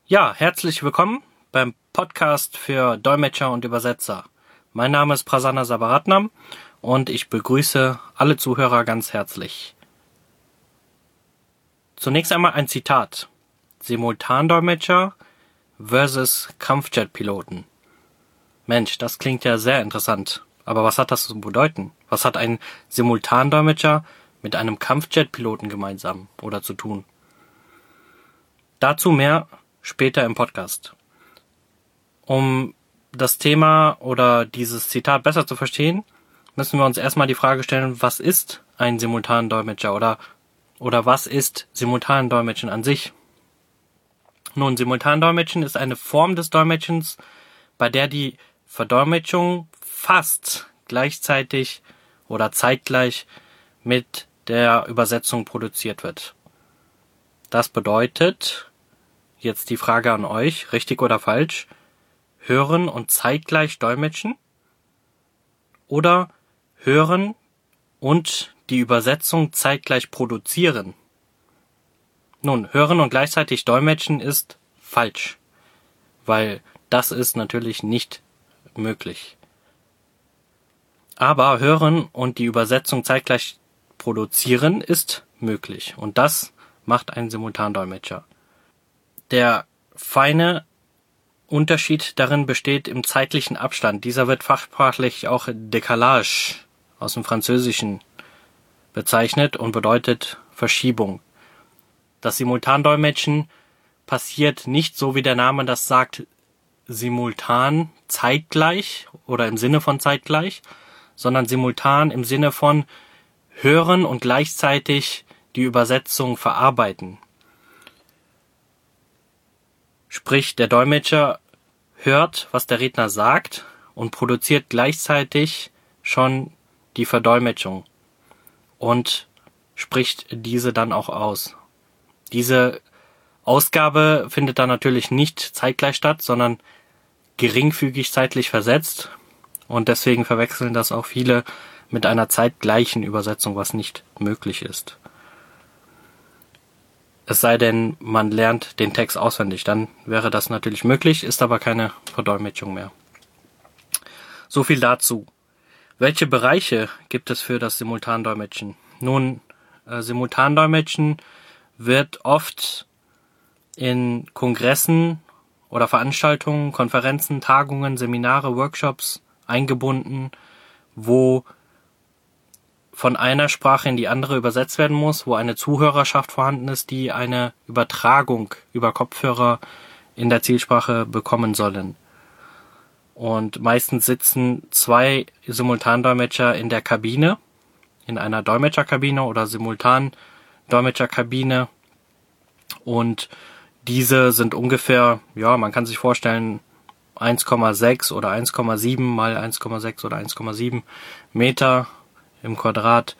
Ja, herzlich willkommen beim Podcast für Dolmetscher und Übersetzer. Mein Name ist Prasanna Sabaratnam und ich begrüße alle Zuhörer ganz herzlich. Zunächst einmal ein Zitat. Simultandolmetscher versus Kampfjetpiloten. Mensch, das klingt ja sehr interessant. Aber was hat das zu bedeuten? Was hat ein Simultandolmetscher mit einem Kampfjetpiloten gemeinsam oder zu tun? Dazu mehr später im Podcast. Um das Thema oder dieses Zitat besser zu verstehen, müssen wir uns erstmal die Frage stellen, was ist ein Simultandolmetscher oder was ist Simultandolmetschen an sich? Nun, Simultandolmetschen ist eine Form des Dolmetschens, bei der die Verdolmetschung fast gleichzeitig oder zeitgleich mit der Übersetzung produziert wird. Das bedeutet, jetzt die Frage an euch, richtig oder falsch, hören und zeitgleich dolmetschen oder hören und die Übersetzung zeitgleich produzieren? Nun, hören und gleichzeitig dolmetschen ist falsch, weil das ist natürlich nicht möglich. Aber hören und die Übersetzung zeitgleich produzieren ist möglich und das macht einen Simultandolmetscher. Der feine Unterschied darin besteht im zeitlichen Abstand. Dieser wird fachsprachlich auch Décalage aus dem Französischen bezeichnet und bedeutet Verschiebung. Das Simultandolmetschen passiert nicht so, wie der Name das sagt, simultan, zeitgleich oder im Sinne von zeitgleich, sondern simultan im Sinne von hören und gleichzeitig die Übersetzung verarbeiten. Sprich, der Dolmetscher hört, was der Redner sagt und produziert gleichzeitig schon die Verdolmetschung und spricht diese dann auch aus. Diese Ausgabe findet dann natürlich nicht zeitgleich statt, sondern geringfügig zeitlich versetzt und deswegen verwechseln das auch viele mit einer zeitgleichen Übersetzung, was nicht möglich ist. Es sei denn, man lernt den Text auswendig, dann wäre das natürlich möglich, ist aber keine Verdolmetschung mehr. So viel dazu. Welche Bereiche gibt es für das Simultandolmetschen? Nun, Simultandolmetschen wird oft in Kongressen oder Veranstaltungen, Konferenzen, Tagungen, Seminare, Workshops eingebunden, wo von einer Sprache in die andere übersetzt werden muss, wo eine Zuhörerschaft vorhanden ist, die eine Übertragung über Kopfhörer in der Zielsprache bekommen sollen. Und meistens sitzen 2 Simultandolmetscher in der Kabine, in einer Dolmetscherkabine oder Simultandolmetscherkabine. Und diese sind ungefähr, ja, man kann sich vorstellen, 1,6 oder 1,7 mal 1,6 oder 1,7 Meter im Quadrat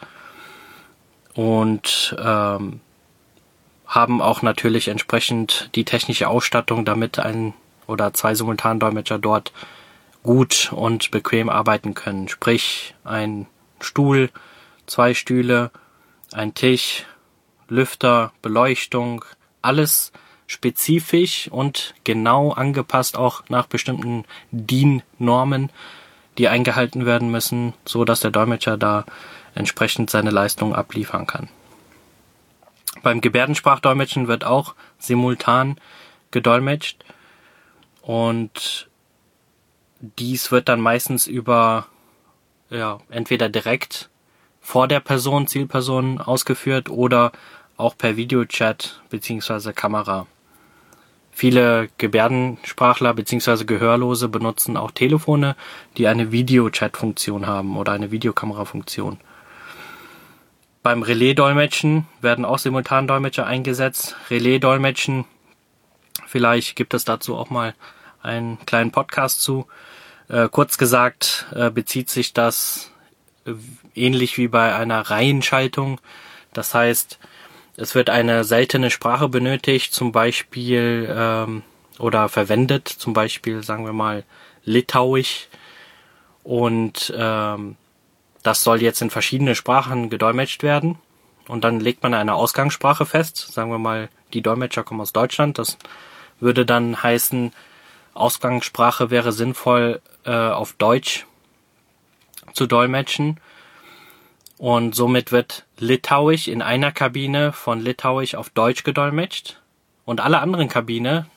und haben auch natürlich entsprechend die technische Ausstattung, damit ein oder 2 Simultandolmetscher dort gut und bequem arbeiten können. Sprich, ein Stuhl, 2 Stühle, ein Tisch, Lüfter, Beleuchtung, alles spezifisch und genau angepasst auch nach bestimmten DIN-Normen, die eingehalten werden müssen, so dass der Dolmetscher da entsprechend seine Leistung abliefern kann. Beim Gebärdensprachdolmetschen wird auch simultan gedolmetscht und dies wird dann meistens über entweder direkt vor der Person, Zielperson ausgeführt oder auch per Videochat bzw. Kamera. Viele Gebärdensprachler bzw. Gehörlose benutzen auch Telefone, die eine Videochat-Funktion haben oder eine Videokamera-Funktion. Beim Relais-Dolmetschen werden auch Simultandolmetscher eingesetzt. Relais-Dolmetschen, vielleicht gibt es dazu auch mal einen kleinen Podcast zu. Kurz gesagt bezieht sich das ähnlich wie bei einer Reihenschaltung. Das heißt, es wird eine seltene Sprache benötigt, zum Beispiel oder verwendet, zum Beispiel sagen wir mal Litauisch und das soll jetzt in verschiedene Sprachen gedolmetscht werden und dann legt man eine Ausgangssprache fest, sagen wir mal, die Dolmetscher kommen aus Deutschland, das würde dann heißen, Ausgangssprache wäre sinnvoll auf Deutsch zu dolmetschen. Und somit wird Litauisch in einer Kabine von Litauisch auf Deutsch gedolmetscht. Und alle anderen Kabinen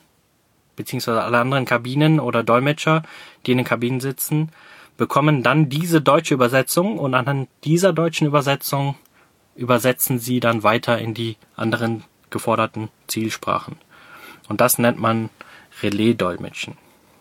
oder Dolmetscher, die in den Kabinen sitzen, bekommen dann diese deutsche Übersetzung und anhand dieser deutschen Übersetzung übersetzen sie dann weiter in die anderen geforderten Zielsprachen. Und das nennt man Relais-Dolmetschen.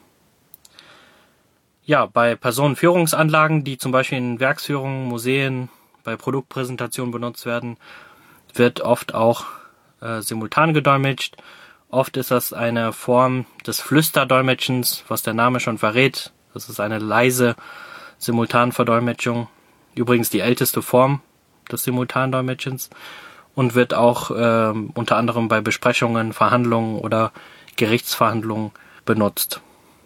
Ja, bei Personenführungsanlagen, die zum Beispiel in Werksführungen, Museen, bei Produktpräsentationen benutzt werden, wird oft auch simultan gedolmetscht. Oft ist das eine Form des Flüsterdolmetschens, was der Name schon verrät. Das ist eine leise Simultanverdolmetschung. Übrigens die älteste Form des Simultandolmetschens und wird auch unter anderem bei Besprechungen, Verhandlungen oder Gerichtsverhandlungen benutzt.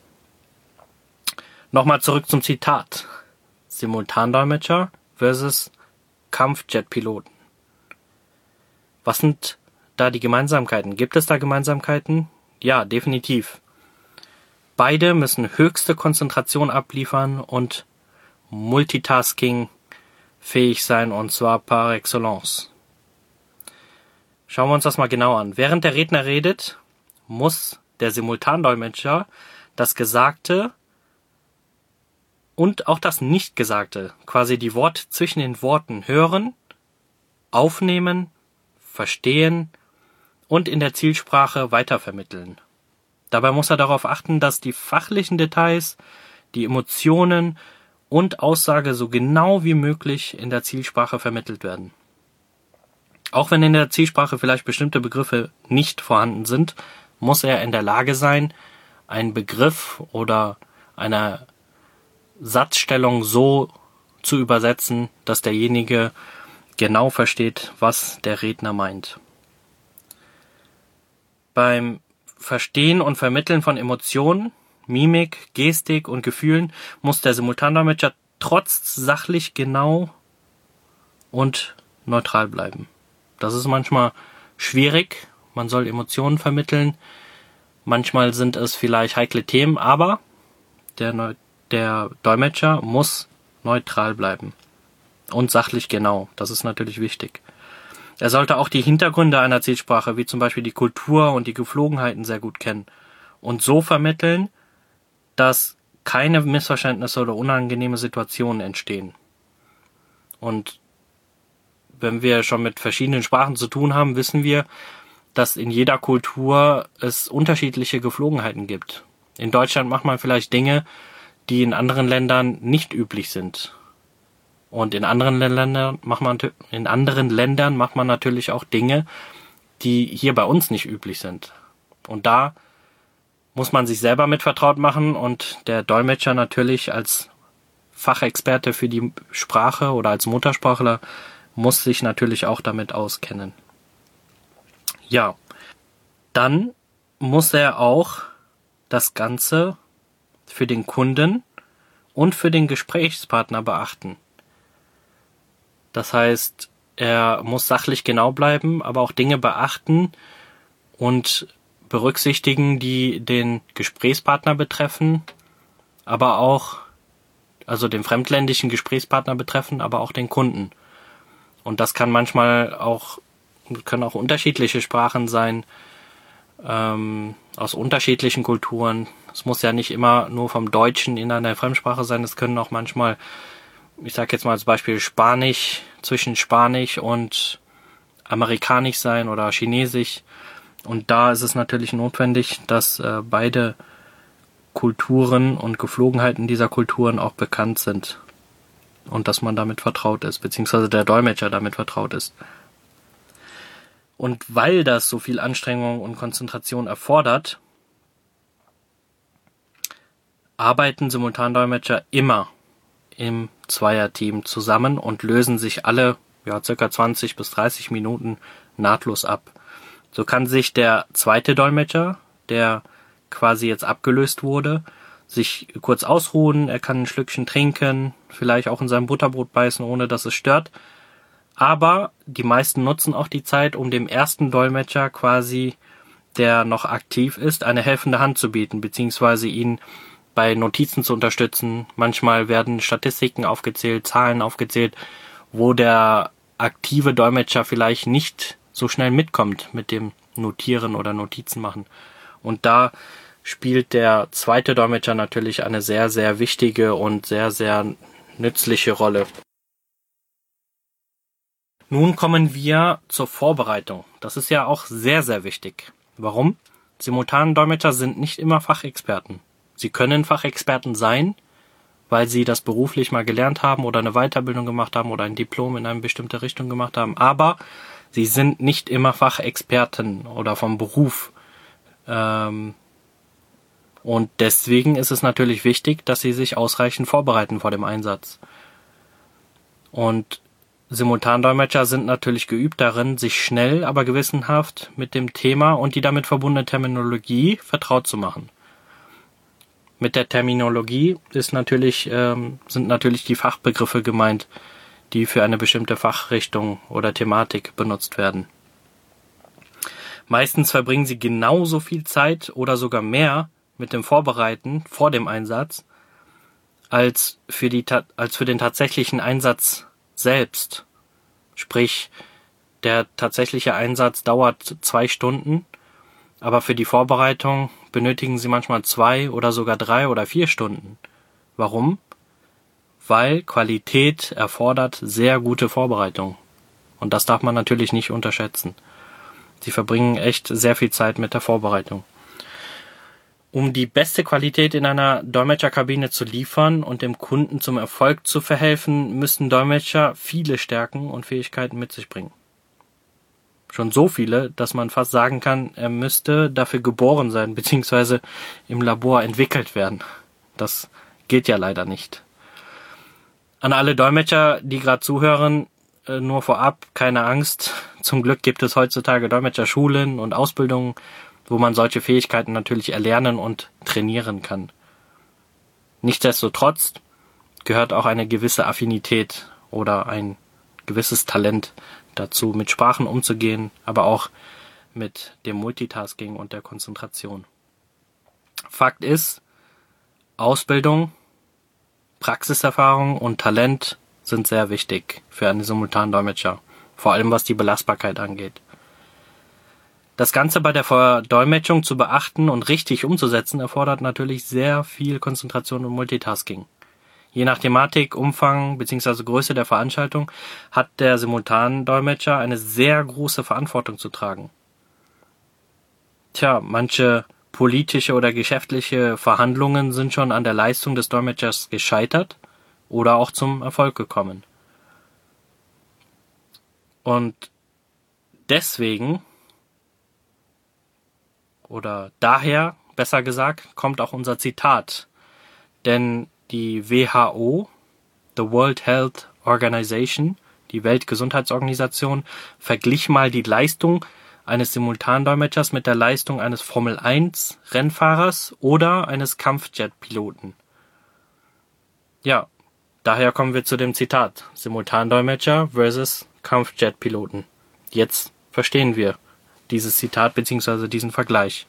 Nochmal zurück zum Zitat. Simultandolmetscher versus Kampfjetpiloten. Was sind da die Gemeinsamkeiten? Gibt es da Gemeinsamkeiten? Ja, definitiv. Beide müssen höchste Konzentration abliefern und Multitasking fähig sein, und zwar par excellence. Schauen wir uns das mal genau an. Während der Redner redet, muss der Simultandolmetscher das Gesagte und auch das Nicht-Gesagte, quasi die Worte zwischen den Worten hören, aufnehmen, verstehen und in der Zielsprache weitervermitteln. Dabei muss er darauf achten, dass die fachlichen Details, die Emotionen und Aussage so genau wie möglich in der Zielsprache vermittelt werden. Auch wenn in der Zielsprache vielleicht bestimmte Begriffe nicht vorhanden sind, muss er in der Lage sein, einen Begriff oder eine Satzstellung so zu übersetzen, dass derjenige genau versteht, was der Redner meint. Beim Verstehen und Vermitteln von Emotionen, Mimik, Gestik und Gefühlen muss der Simultandolmetscher trotz sachlich genau und neutral bleiben. Das ist manchmal schwierig, man soll Emotionen vermitteln, manchmal sind es vielleicht heikle Themen, aber der Dolmetscher muss neutral bleiben und sachlich genau, das ist natürlich wichtig. Er sollte auch die Hintergründe einer Zielsprache, wie zum Beispiel die Kultur und die Geflogenheiten, sehr gut kennen und so vermitteln, dass keine Missverständnisse oder unangenehme Situationen entstehen. Und wenn wir schon mit verschiedenen Sprachen zu tun haben, wissen wir, dass in jeder Kultur es unterschiedliche Geflogenheiten gibt. In Deutschland macht man vielleicht Dinge, die in anderen Ländern nicht üblich sind. Und in anderen Ländern macht man natürlich auch Dinge, die hier bei uns nicht üblich sind. Und da muss man sich selber mit vertraut machen und der Dolmetscher natürlich als Fachexperte für die Sprache oder als Muttersprachler muss sich natürlich auch damit auskennen. Ja, dann muss er auch das Ganze für den Kunden und für den Gesprächspartner beachten. Das heißt, er muss sachlich genau bleiben, aber auch Dinge beachten und berücksichtigen, die den Gesprächspartner betreffen, aber auch, also den fremdländischen Gesprächspartner betreffen, aber auch den Kunden. Und das können auch unterschiedliche Sprachen sein, aus unterschiedlichen Kulturen. Es muss ja nicht immer nur vom Deutschen in einer Fremdsprache sein, es können auch manchmal, ich sage jetzt mal als Beispiel Spanisch, zwischen Spanisch und Amerikanisch sein oder Chinesisch. Und da ist es natürlich notwendig, dass beide Kulturen und Geflogenheiten dieser Kulturen auch bekannt sind und dass man damit vertraut ist, beziehungsweise der Dolmetscher damit vertraut ist. Und weil das so viel Anstrengung und Konzentration erfordert, arbeiten Simultandolmetscher immer im Zweierteam zusammen und lösen sich alle circa 20 bis 30 Minuten nahtlos ab. So kann sich der zweite Dolmetscher, der quasi jetzt abgelöst wurde, sich kurz ausruhen, er kann ein Schlückchen trinken, vielleicht auch in seinem Butterbrot beißen, ohne dass es stört. Aber die meisten nutzen auch die Zeit, um dem ersten Dolmetscher quasi der noch aktiv ist, eine helfende Hand zu bieten, beziehungsweise ihn bei Notizen zu unterstützen. Manchmal werden Statistiken aufgezählt, Zahlen aufgezählt, wo der aktive Dolmetscher vielleicht nicht so schnell mitkommt mit dem Notieren oder Notizen machen. Und da spielt der zweite Dolmetscher natürlich eine sehr, sehr wichtige und sehr, sehr nützliche Rolle. Nun kommen wir zur Vorbereitung. Das ist ja auch sehr, sehr wichtig. Warum? Simultandolmetscher sind nicht immer Fachexperten. Sie können Fachexperten sein, weil sie das beruflich mal gelernt haben oder eine Weiterbildung gemacht haben oder ein Diplom in eine bestimmte Richtung gemacht haben. Aber sie sind nicht immer Fachexperten oder vom Beruf. Und deswegen ist es natürlich wichtig, dass sie sich ausreichend vorbereiten vor dem Einsatz. Und Simultandolmetscher sind natürlich geübt darin, sich schnell, aber gewissenhaft mit dem Thema und die damit verbundene Terminologie vertraut zu machen. Mit der Terminologie sind natürlich die Fachbegriffe gemeint, die für eine bestimmte Fachrichtung oder Thematik benutzt werden. Meistens verbringen sie genauso viel Zeit oder sogar mehr mit dem Vorbereiten vor dem Einsatz als für den tatsächlichen Einsatz selbst. Sprich, der tatsächliche Einsatz dauert 2 Stunden, aber für die Vorbereitung benötigen sie manchmal 2 oder sogar 3 oder 4 Stunden. Warum? Weil Qualität erfordert sehr gute Vorbereitung. Und das darf man natürlich nicht unterschätzen. Sie verbringen echt sehr viel Zeit mit der Vorbereitung. Um die beste Qualität in einer Dolmetscherkabine zu liefern und dem Kunden zum Erfolg zu verhelfen, müssen Dolmetscher viele Stärken und Fähigkeiten mit sich bringen. Schon so viele, dass man fast sagen kann, er müsste dafür geboren sein, beziehungsweise im Labor entwickelt werden. Das geht ja leider nicht. An alle Dolmetscher, die gerade zuhören, nur vorab, keine Angst. Zum Glück gibt es heutzutage Dolmetscherschulen und Ausbildungen, wo man solche Fähigkeiten natürlich erlernen und trainieren kann. Nichtsdestotrotz gehört auch eine gewisse Affinität oder ein gewisses Talent dazu, mit Sprachen umzugehen, aber auch mit dem Multitasking und der Konzentration. Fakt ist, Ausbildung, Praxiserfahrung und Talent sind sehr wichtig für einen Simultandolmetscher, vor allem was die Belastbarkeit angeht. Das Ganze bei der Verdolmetschung zu beachten und richtig umzusetzen, erfordert natürlich sehr viel Konzentration und Multitasking. Je nach Thematik, Umfang bzw. Größe der Veranstaltung hat der Simultandolmetscher eine sehr große Verantwortung zu tragen. Manche politische oder geschäftliche Verhandlungen sind schon an der Leistung des Dolmetschers gescheitert oder auch zum Erfolg gekommen. Und deswegen oder daher, besser gesagt, kommt auch unser Zitat. Denn die WHO, the World Health Organization, die Weltgesundheitsorganisation, verglich mal die Leistung eines Simultandolmetschers mit der Leistung eines Formel-1-Rennfahrers oder eines Kampfjet-Piloten. Ja, daher kommen wir zu dem Zitat. Simultandolmetscher versus Kampfjet-Piloten. Jetzt verstehen wir dieses Zitat bzw. diesen Vergleich.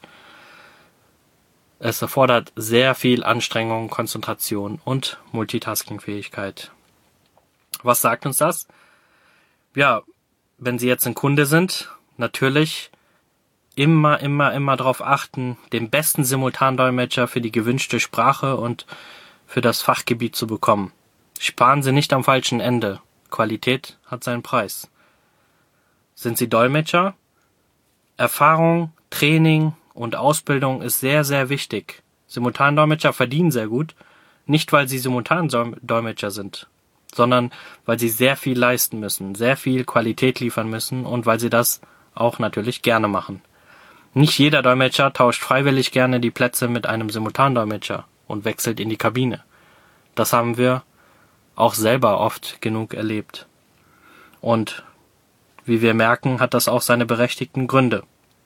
Es erfordert sehr viel Anstrengung, Konzentration und Multitasking-Fähigkeit. Was sagt uns das? Ja, wenn Sie jetzt ein Kunde sind, natürlich immer darauf achten, den besten Simultandolmetscher für die gewünschte Sprache und für das Fachgebiet zu bekommen. Sparen Sie nicht am falschen Ende. Qualität hat seinen Preis. Sind Sie Dolmetscher? Erfahrung, Training und Ausbildung ist sehr, sehr wichtig. Simultandolmetscher verdienen sehr gut, nicht weil sie Simultandolmetscher sind, sondern weil sie sehr viel leisten müssen, sehr viel Qualität liefern müssen und weil sie das auch natürlich gerne machen. Nicht jeder Dolmetscher tauscht freiwillig gerne die Plätze mit einem Simultandolmetscher und wechselt in die Kabine. Das haben wir auch selber oft genug erlebt. Und wie wir merken, hat das auch seine berechtigten Gründe.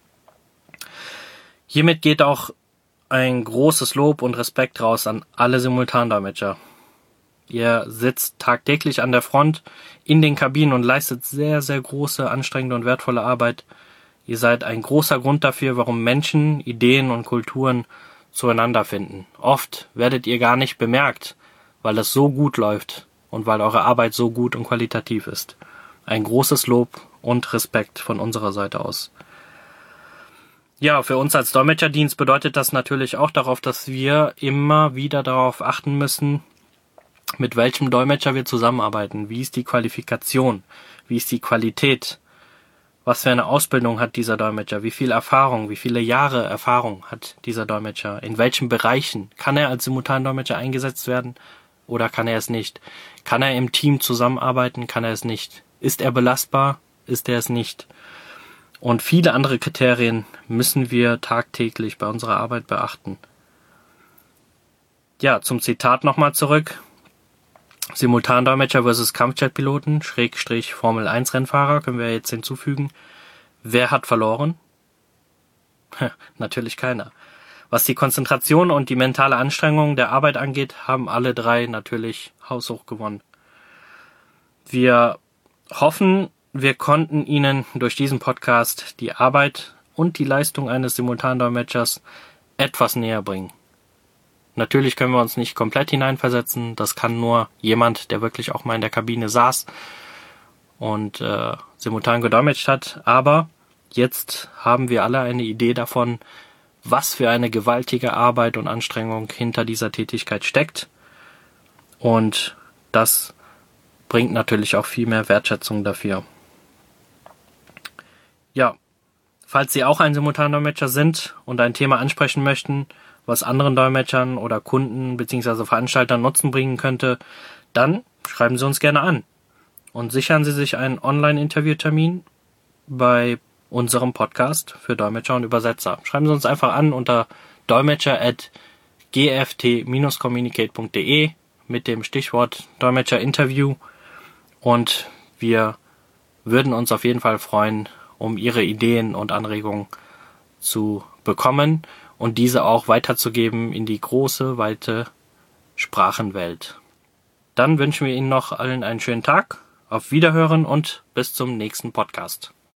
Hiermit geht auch ein großes Lob und Respekt raus an alle Simultandolmetscher. Ihr sitzt tagtäglich an der Front in den Kabinen und leistet sehr, sehr große, anstrengende und wertvolle Arbeit. Ihr seid ein großer Grund dafür, warum Menschen, Ideen und Kulturen zueinander finden. Oft werdet ihr gar nicht bemerkt, weil es so gut läuft und weil eure Arbeit so gut und qualitativ ist. Ein großes Lob und Respekt von unserer Seite aus. Ja, für uns als Dolmetscherdienst bedeutet das natürlich auch darauf, dass wir immer wieder darauf achten müssen, mit welchem Dolmetscher wir zusammenarbeiten. Wie ist die Qualifikation? Wie ist die Qualität? Was für eine Ausbildung hat dieser Dolmetscher? Wie viel Erfahrung, wie viele Jahre Erfahrung hat dieser Dolmetscher? In welchen Bereichen? Kann er als Simultandolmetscher eingesetzt werden oder kann er es nicht? Kann er im Team zusammenarbeiten? Kann er es nicht? Ist er belastbar? Ist er es nicht? Und viele andere Kriterien müssen wir tagtäglich bei unserer Arbeit beachten. Ja, zum Zitat nochmal zurück. Simultandolmetscher versus Kampfjetpiloten, / Formel-1-Rennfahrer, können wir jetzt hinzufügen. Wer hat verloren? Natürlich keiner. Was die Konzentration und die mentale Anstrengung der Arbeit angeht, haben alle drei natürlich haushoch gewonnen. Wir hoffen, wir konnten Ihnen durch diesen Podcast die Arbeit und die Leistung eines Simultandolmetschers etwas näher bringen. Natürlich können wir uns nicht komplett hineinversetzen. Das kann nur jemand, der wirklich auch mal in der Kabine saß und simultan gedolmetscht hat. Aber jetzt haben wir alle eine Idee davon, was für eine gewaltige Arbeit und Anstrengung hinter dieser Tätigkeit steckt. Und das bringt natürlich auch viel mehr Wertschätzung dafür. Ja, falls Sie auch ein Simultandolmetscher sind und ein Thema ansprechen möchten, was anderen Dolmetschern oder Kunden bzw. Veranstaltern Nutzen bringen könnte, dann schreiben Sie uns gerne an und sichern Sie sich einen Online-Interviewtermin bei unserem Podcast für Dolmetscher und Übersetzer. Schreiben Sie uns einfach an unter dolmetscher@gft-communicate.de mit dem Stichwort Dolmetscher-Interview und wir würden uns auf jeden Fall freuen, um Ihre Ideen und Anregungen zu bekommen und diese auch weiterzugeben in die große, weite Sprachenwelt. Dann wünschen wir Ihnen noch allen einen schönen Tag, auf Wiederhören und bis zum nächsten Podcast.